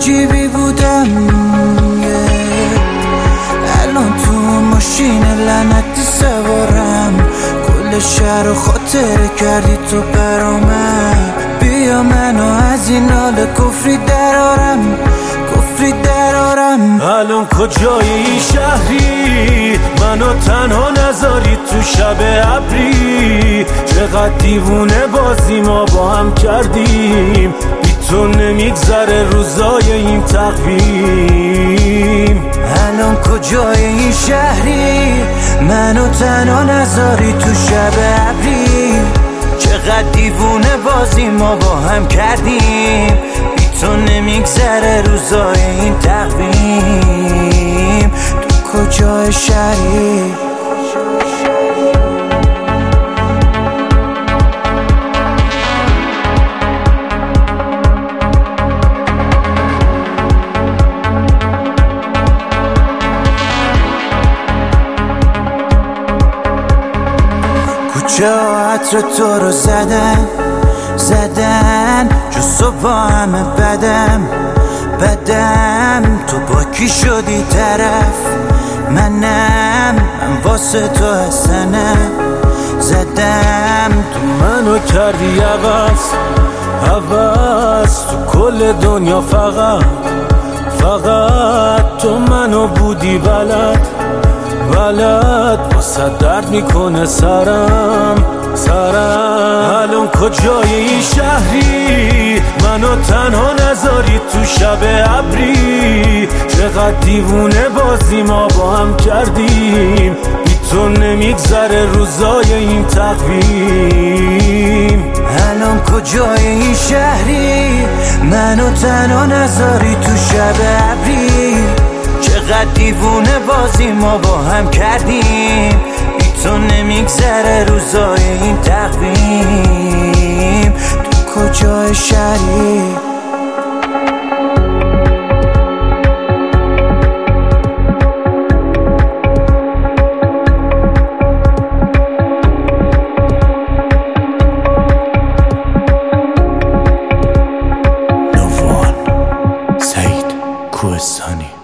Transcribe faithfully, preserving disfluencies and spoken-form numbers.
عجیبی بودم الان تو ماشین لعنتی سوارم، کل شهر رو خاطره کردی تو برامم. بیا منو از این حال کفری درارم، کفری درارم. الان کجای این شهری؟ منو تنها نذاری تو شب ابری. چقدر دیوونه بازی ما با هم کردیم، بی تو نمیگذره روزای این تقویم. الان کجای این شهری؟ منو تنها نذاری تو شب ابری. چقدر دیوونه بازی ما با هم کردیم، بی تو نمیگذره روزای این تقویم. تو کجای شهری؟ کوچه عطر تو رو زدن زدن، جو صبح همه بدم بدم. تو با کی شدی طرف؟ منم، من واسه تو حسنم زدم. تو منو کردی عوض عوض، تو کل دنیا فقط فقط تو منو بودی بلد بلد. واسه درد میکنه سرم سرم. الان کجای این شهری؟ منو تنها نذاری تو شب ابری. چقدر دیوونه بازی ما با هم کردیم، بی تو نمیگذره روزای این تقویم. الان کجای این شهری؟ منو تنها نذاری تو شب ابری. چقدر دیوونه بازی ما با هم کردیم، بی تو نمیگذره روزای این تقویم. تو کجای شهری؟ نووان سعید کوهستانی.